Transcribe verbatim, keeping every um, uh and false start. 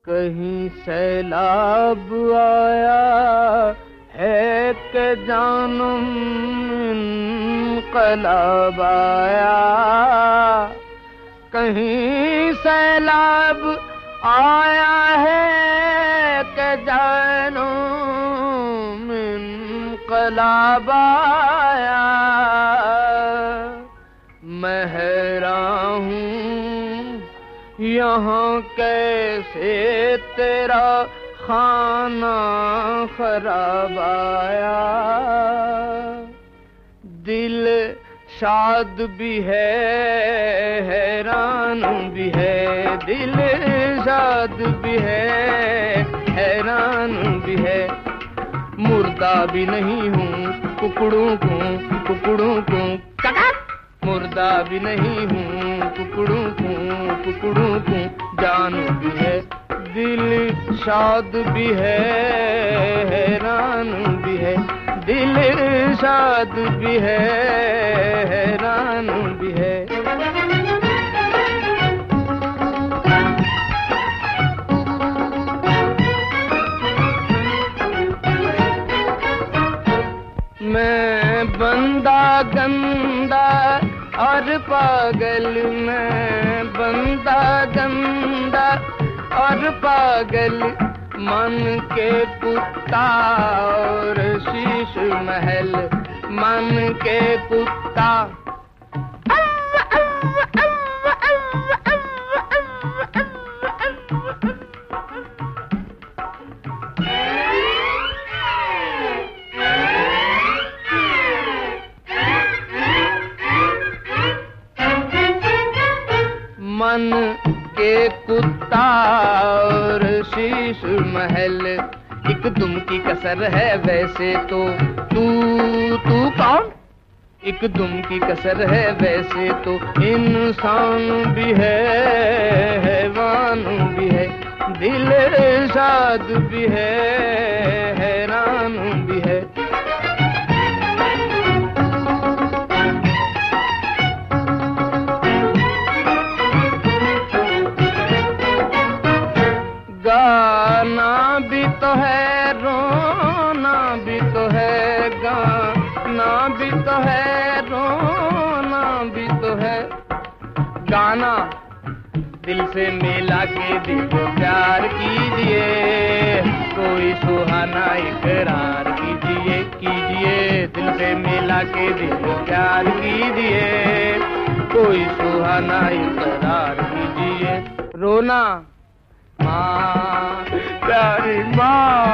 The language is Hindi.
कहीं सैलाब आया है कि जानम इनकलाब आया, कहीं सैलाब आया है कि जानम इनकलाब आया। मैं हैरान हूँ यहाँ कैसे तेरा खाना खराब आया। दिल शाद भी है हैरान भी है, दिल शाद भी है हैरान भी है। मुर्दा भी नहीं हूँ कुकड़ों को कुकड़ों को मुर्दा भी नहीं हूँ कुकड़ों को कुकड़ों को जान भी है। दिल शाद भी है हैरान भी है, दिल शाद भी है हैरान भी है। मैं बंदा गंदा और पागल, मैं बंदा गंदा और पागल, मन के कुत्ता और शीश महल, मन के कुत्ता। मन के कुत्ता और शीश महल, एक दुम की कसर है वैसे तो तू तू कौन? एक दुम की कसर है वैसे तो इंसान भी है हैवान भी है, दिल शाद भी है हैरान भी है। गाना भी तो है रोना भी तो है, गाना भी तो है रोना भी तो है। गाना दिल से मिला के दिल को प्यार कीजिए, कोई सुहाना इकरार कीजिए कीजिए। दिल से मिला के दिल को प्यार कीजिए, कोई सुहाना इकरार कीजिए। रोना माँ प्यारी माँ।